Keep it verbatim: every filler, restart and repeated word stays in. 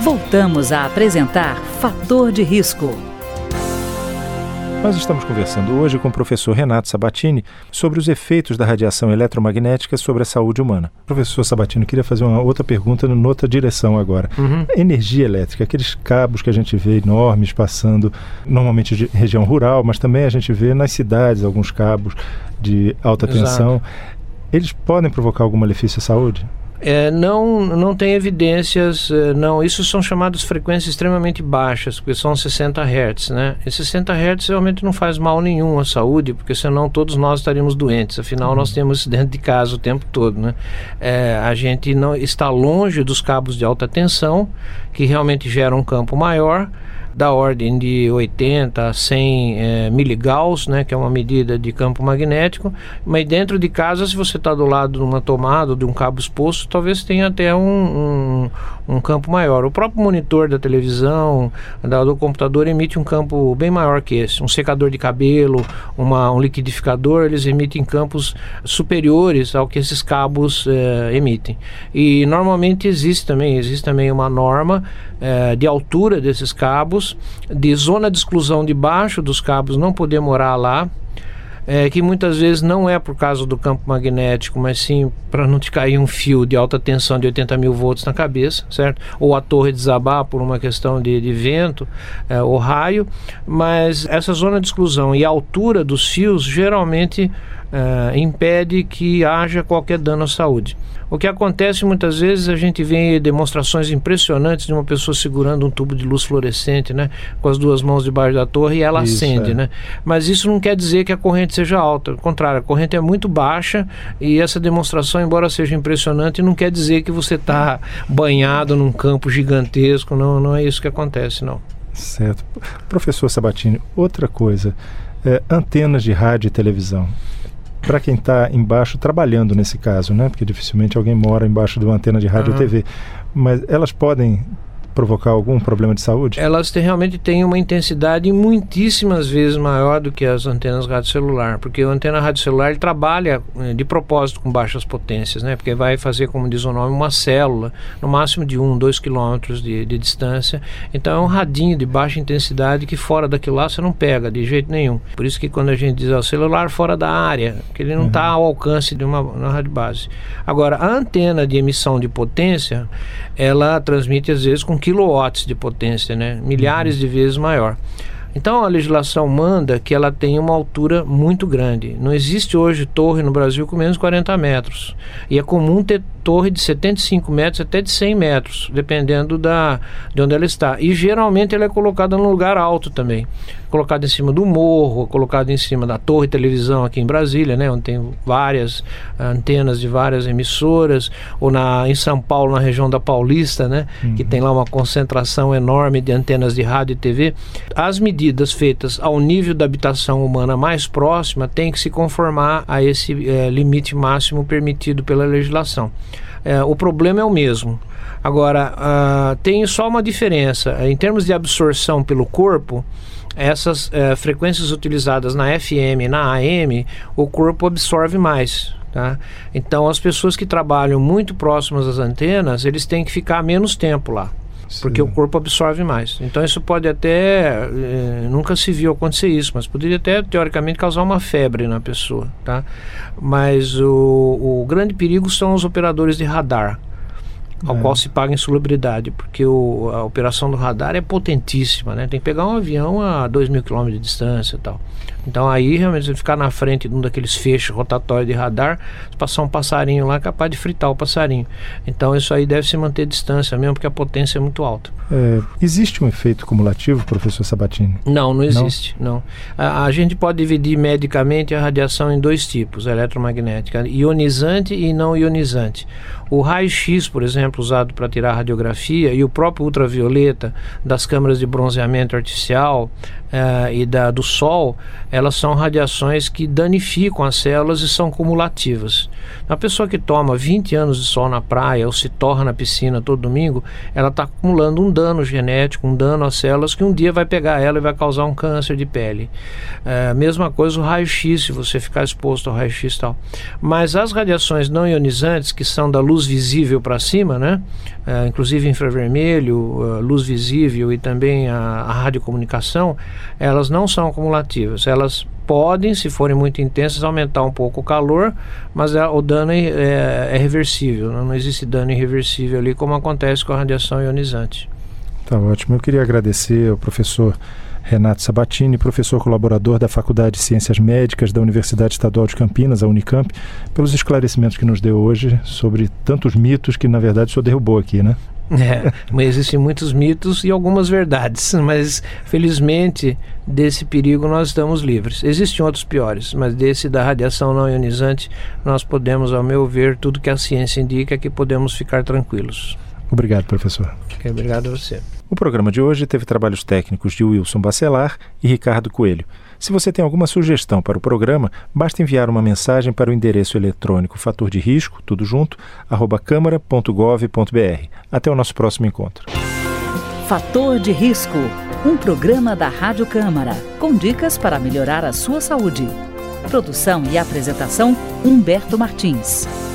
Voltamos a apresentar Fator de Risco. Nós estamos conversando hoje com o professor Renato Sabatini sobre os efeitos da radiação eletromagnética sobre a saúde humana. Professor Sabatini, eu queria fazer uma outra pergunta em outra direção agora. Uhum. Energia elétrica, aqueles cabos que a gente vê enormes passando, normalmente de região rural, mas também a gente vê nas cidades alguns cabos de alta Exato. tensão. Eles podem provocar algum malefício à saúde? É, não, não tem evidências, não. Isso são chamadas frequências extremamente baixas, porque são sessenta hertz, né? E sessenta hertz realmente não faz mal nenhum à saúde, porque senão todos nós estaríamos doentes. Afinal, uhum. nós temos isso dentro de casa o tempo todo, né? É, a gente não está longe dos cabos de alta tensão, que realmente geram um campo maior, da ordem de oitenta a cem é, miligauss, né, que é uma medida de campo magnético, mas dentro de casa, se você está do lado de uma tomada ou de um cabo exposto, talvez tenha até um, um, um campo maior. O próprio monitor da televisão, da, do computador, emite um campo bem maior que esse. Um secador de cabelo, uma, um liquidificador, eles emitem campos superiores ao que esses cabos é, emitem. E normalmente existe também, existe também uma norma é, de altura desses cabos, de zona de exclusão debaixo dos cabos, não poder morar lá, é, que muitas vezes não é por causa do campo magnético, mas sim para não te cair um fio de alta tensão de oitenta mil volts na cabeça, certo? Ou a torre desabar por uma questão de, de vento é, ou raio, mas essa zona de exclusão e a altura dos fios geralmente é, impede que haja qualquer dano à saúde. O que acontece muitas vezes, a gente vê demonstrações impressionantes de uma pessoa segurando um tubo de luz fluorescente, né, com as duas mãos debaixo da torre, e ela isso, acende, é. né? Mas isso não quer dizer que a corrente seja alta. Ao contrário, a corrente é muito baixa e essa demonstração, embora seja impressionante, não quer dizer que você está banhado num campo gigantesco. Não, não é isso que acontece, não. Certo. Professor Sabatini, outra coisa, é, antenas de rádio e televisão. Para quem está embaixo, trabalhando nesse caso, né? Porque dificilmente alguém mora embaixo de uma antena de rádio uhum. ou T V. Mas elas podem provocar algum problema de saúde? Elas te, realmente têm uma intensidade muitíssimas vezes maior do que as antenas radiocelular, porque a antena radiocelular ele trabalha de propósito com baixas potências, né? Porque vai fazer, como diz o nome, uma célula, no máximo de um, dois quilômetros de, de distância. Então é um radinho de baixa intensidade que fora daquilo lá você não pega de jeito nenhum. Por isso que quando a gente diz o celular fora da área, que ele não está uhum. ao alcance de uma, uma rádio base. Agora, a antena de emissão de potência, ela transmite às vezes com quilowatts de potência, né? Milhares uhum. de vezes maior. Então a legislação manda que ela tenha uma altura muito grande. Não existe hoje torre no Brasil com menos de quarenta metros. E é comum ter torre de setenta e cinco metros até de cem metros, dependendo da, de onde ela está. E geralmente ela é colocada num lugar alto também. Colocada em cima do morro, colocada em cima da torre de televisão aqui em Brasília, né, onde tem várias antenas de várias emissoras, ou na, em São Paulo, na região da Paulista, né, uhum. que tem lá uma concentração enorme de antenas de rádio e T V. As medidas feitas ao nível da habitação humana mais próxima têm que se conformar a esse é, limite máximo permitido pela legislação. É, o problema é o mesmo. Agora, uh, tem só uma diferença. Em termos de absorção pelo corpo, essas uh, frequências utilizadas na F M e na A M, o corpo absorve mais. Tá? Então, as pessoas que trabalham muito próximas às antenas, eles têm que ficar menos tempo lá. Sim. Porque o corpo absorve mais. Então isso pode até, eh, nunca se viu acontecer isso, mas poderia até teoricamente causar uma febre na pessoa, tá? Mas o, o grande perigo são os operadores de radar, ao é. qual se paga insalubridade, porque o, a operação do radar é potentíssima, né? Tem que pegar um avião a dois mil quilômetros de distância e tal. Então aí realmente você ficar na frente de um daqueles feixes rotatórios de radar, se passar um passarinho lá, é capaz de fritar o passarinho. Então isso aí deve se manter distância mesmo, porque a potência é muito alta. É, existe um efeito cumulativo, professor Sabatini? Não, não existe. Não. não. A, a gente pode dividir medicamente a radiação em dois tipos, a eletromagnética, ionizante e não ionizante. O raio-x, por exemplo, usado para tirar radiografia, e o próprio ultravioleta das câmeras de bronzeamento artificial uh, e da, do sol, elas são radiações que danificam as células e são cumulativas. A pessoa que toma vinte anos de sol na praia ou se torra na piscina todo domingo, ela está acumulando um dano genético, um dano às células que um dia vai pegar ela e vai causar um câncer de pele. Uh, mesma coisa o raio-x, se você ficar exposto ao raio-x e tal. Mas as radiações não ionizantes, que são da luz visível para cima, né? Uh, inclusive infravermelho, uh, luz visível e também a, a radiocomunicação, elas não são acumulativas. Elas podem, se forem muito intensas, aumentar um pouco o calor, mas é, o dano é, é, é reversível. Não, não existe dano irreversível ali, como acontece com a radiação ionizante. Tá ótimo. Eu queria agradecer ao professor Renato Sabatini, professor colaborador da Faculdade de Ciências Médicas da Universidade Estadual de Campinas, a Unicamp, pelos esclarecimentos que nos deu hoje sobre tantos mitos que, na verdade, o senhor derrubou aqui, né? É, mas existem muitos mitos e algumas verdades, mas felizmente desse perigo nós estamos livres. Existem outros piores, mas desse da radiação não ionizante nós podemos, ao meu ver, tudo que a ciência indica é que podemos ficar tranquilos. Obrigado, professor. Okay, obrigado a você. O programa de hoje teve trabalhos técnicos de Wilson Bacelar e Ricardo Coelho. Se você tem alguma sugestão para o programa, basta enviar uma mensagem para o endereço eletrônico fator de risco, tudo junto, arroba câmara ponto gov ponto br. Até o nosso próximo encontro. Fator de Risco, um programa da Rádio Câmara, com dicas para melhorar a sua saúde. Produção e apresentação, Humberto Martins.